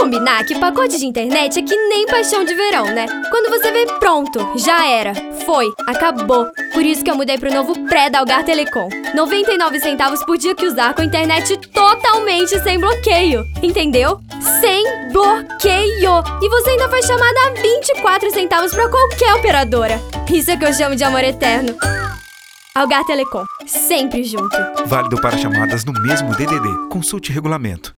combinar que pacote de internet é que nem paixão de verão, né? Quando você vê, pronto, já era, foi, acabou. Por isso que eu mudei pro novo pré da Algar Telecom. 99 centavos por dia que usar com internet totalmente sem bloqueio. Entendeu? Sem bloqueio! E você ainda faz chamada a 24 centavos pra qualquer operadora. Isso é que eu chamo de amor eterno. Algar Telecom, sempre junto. Válido para chamadas no mesmo DDD. Consulte regulamento.